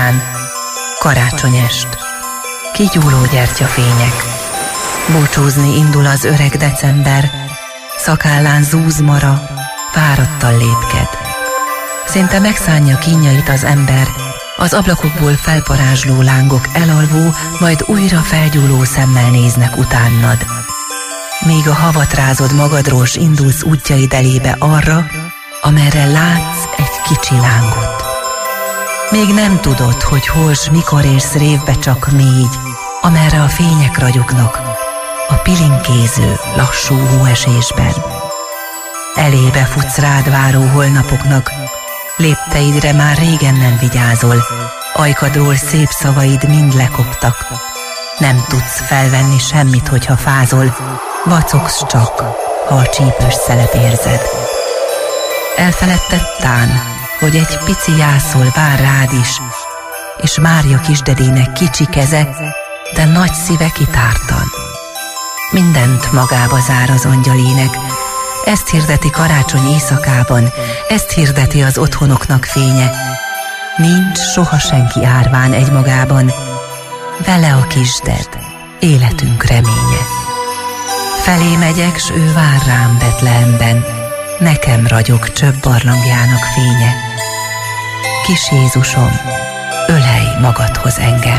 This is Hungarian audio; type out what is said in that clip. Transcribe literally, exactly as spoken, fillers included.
után. Karácsonyest. Kigyúló gyertyafények. Búcsúzni indul az öreg december, szakállán zúz mara, fáradtan lépked. Szinte megszánja kínjait az ember, az ablakokból felparázsló lángok elalvó, majd újra felgyúló szemmel néznek utánad. Míg a havat rázod magadról, s indulsz útjaid elébe arra, amerre látsz egy kicsi lángot. Még nem tudod, hogy hol s mikor érsz révbe, csak négy, amerre a fények ragyognak, a pilinkéző, lassú hóesésben. Elébe futsz rád váró holnapoknak, lépteidre már régen nem vigyázol, ajkadról szép szavaid mind lekoptak. Nem tudsz felvenni semmit, hogyha fázol, vacogsz csak, ha a csípős szelep érzed. Elfeledted tán, hogy egy pici jászol vár rád is, és Mária kisdedének kicsi keze, de nagy szíve kitártan. Mindent magába zár az angyalének, ezt hirdeti karácsony éjszakában, ezt hirdeti az otthonoknak fénye. Nincs soha senki árván egymagában, vele a kisded, életünk reménye. Felé megyek, s ő vár rám Betlehemben, nekem ragyog csöbb barlangjának fénye. Kis Jézusom, ölelj magadhoz engem.